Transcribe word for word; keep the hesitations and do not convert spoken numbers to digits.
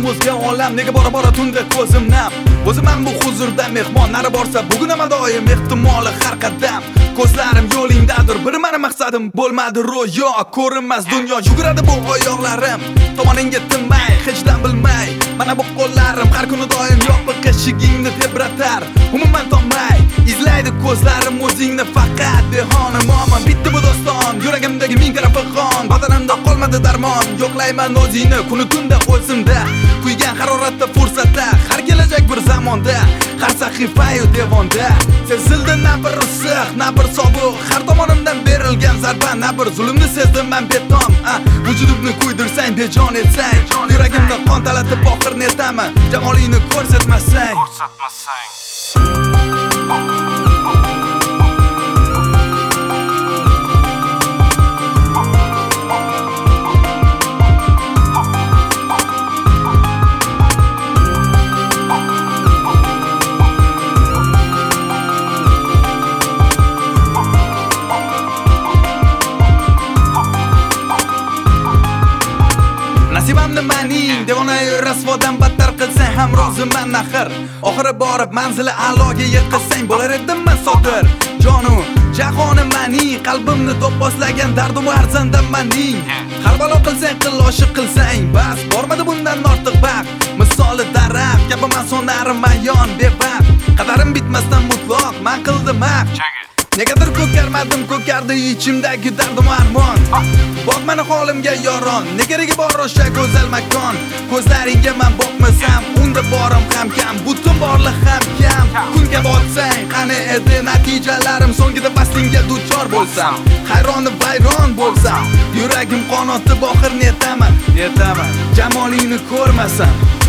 Hayotlarim o'zga olam, nega bora bora tunda ko'zim nam. O'zimman bu huzurda mehmon, nari borsa bugun ham doim ehtimoli har qadam. Ko'zlarim yo'lingdadir, bir meni maqsadim bo'lmadi ro'yo, ko'rinmas dunyo yuguradi bu oyoqlarim. Tomoningga tinmay, hechdan bilmay, mana bu qo'llarim har kuni doim yopiq eshigingni tebratar. Umuman tomay, izlaydi ko'zlarim o'zingni faqat behona mo'min. Bitti bu doston, yuragimdagi ming tarafi qon, badanimda qolmadi darmon. Yo'qlayman o'zingni kuni tunda o'zimda, kuygan haroratda fursatda, har kelajak bir zamonda, har sahifa-yu devonda. Sezildi na bir issiq, na bir sovuq, har tomonimdan berilgan zarba, na bir zulmni sezdim men betom. Vujudimni kuydirsang, bejon etsang, yuragimni qon talatib oxir netaman, jamolingni ko'rsatmasang. Ko'rsatmasang. Nasibamni mening, devona-yu rasvodan battar qilsang ham roziman axir. Oxiri borib manzili a'loga yetkazsang bo'lar edim men sodir. Jonu, jahonim mening, qalbimni to'pposlagan dardim arzandam mening. Har balo qilsang, qil oshiq qilsang, bas bormadi bundan ortiq baxt. Misoli daraxt, gapiman sonarim mayon bevaqt. Qadarim bitmasdan mutlaq, men qildim haq. Negadir ko'karmadim, ko'kardi ichimdagi dardim armon. Bok meni holimga yoron, negarigi bor o'sha go'zal makon. Ko'zlaringga men boqmasam, unda borim ham kam, butun borliq ham kam. Kunga botsang, qani edi natijalarim, so'ngida bastingga duchor bo'lsam, hayron vayron bo'lsam, yuragim qonotib oxir netaman, netaman, jamolingni ko'rmasam.